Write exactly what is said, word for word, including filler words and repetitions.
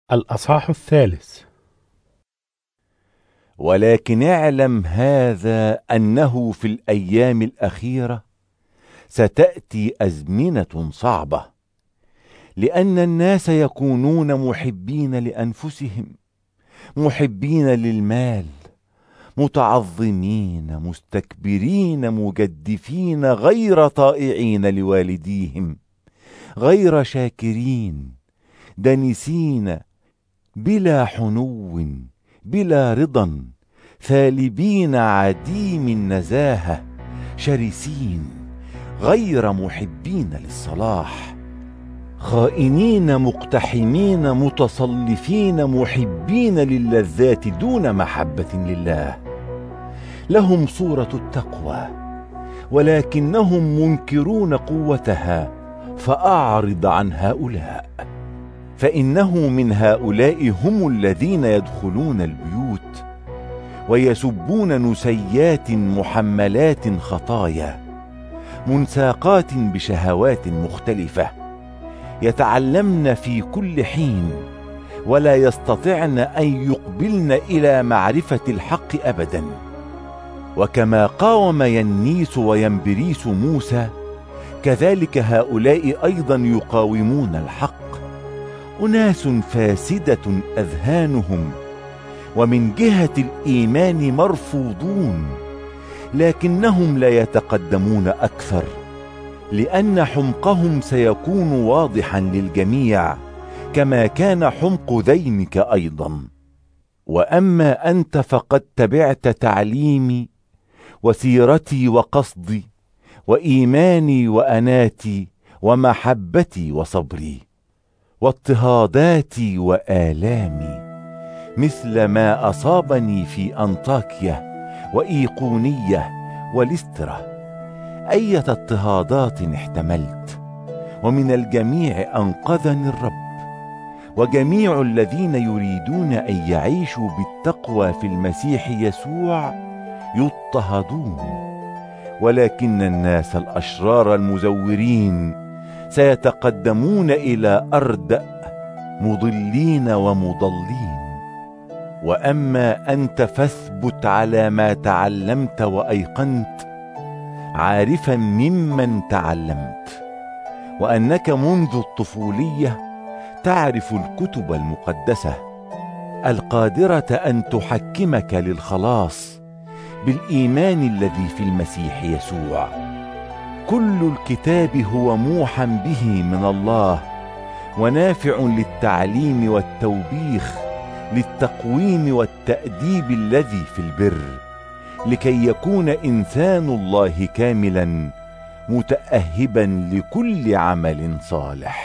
الأصحاح الثالث. ولكن اعلم هذا أنه في الأيام الأخيرة ستأتي أزمنة صعبة، لأن الناس يكونون محبين لأنفسهم، محبين للمال، متعظمين، مستكبرين، مجدفين، غير طائعين لوالديهم، غير شاكرين، دنسين، بلا حنو، بلا رضا، ثالبين، عديم النزاهة، شرسين، غير محبين للصلاح، خائنين، مقتحمين، متصلفين، محبين للذات دون محبة لله. لهم صورة التقوى ولكنهم منكرون قوتها، فأعرض عن هؤلاء، فإنه من هؤلاء هم الذين يدخلون البيوت ويسبون نسيات محملات خطايا، منساقات بشهوات مختلفة، يتعلمن في كل حين ولا يستطعن أن يقبلن إلى معرفة الحق أبدا. وكما قاوم ينيس وينبريس موسى، كذلك هؤلاء أيضا يقاومون الحق، أناس فاسدة أذهانهم، ومن جهة الإيمان مرفوضون، لكنهم لا يتقدمون أكثر، لأن حمقهم سيكون واضحا للجميع، كما كان حمق ذينك أيضا. وأما أنت فقد تبعت تعليمي وسيرتي وقصدي وإيماني وأناتي ومحبتي وصبري واضطهاداتي وآلامي، مثل ما أصابني في أنطاكيا وإيقونية ولسترة، أية اضطهادات احتملت، ومن الجميع أنقذني الرب. وجميع الذين يريدون أن يعيشوا بالتقوى في المسيح يسوع يضطهدون، ولكن الناس الأشرار المزورين سيتقدمون إلى أردأ، مضلين ومضلين. وأما أنت فاثبت على ما تعلمت وأيقنت، عارفا ممن تعلمت، وأنك منذ الطفولية تعرف الكتب المقدسة القادرة أن تحكمك للخلاص بالإيمان الذي في المسيح يسوع. كل الكتاب هو موحى به من الله، ونافع للتعليم والتوبيخ، للتقويم والتأديب الذي في البر، لكي يكون إنسان الله كاملا، متأهبا لكل عمل صالح.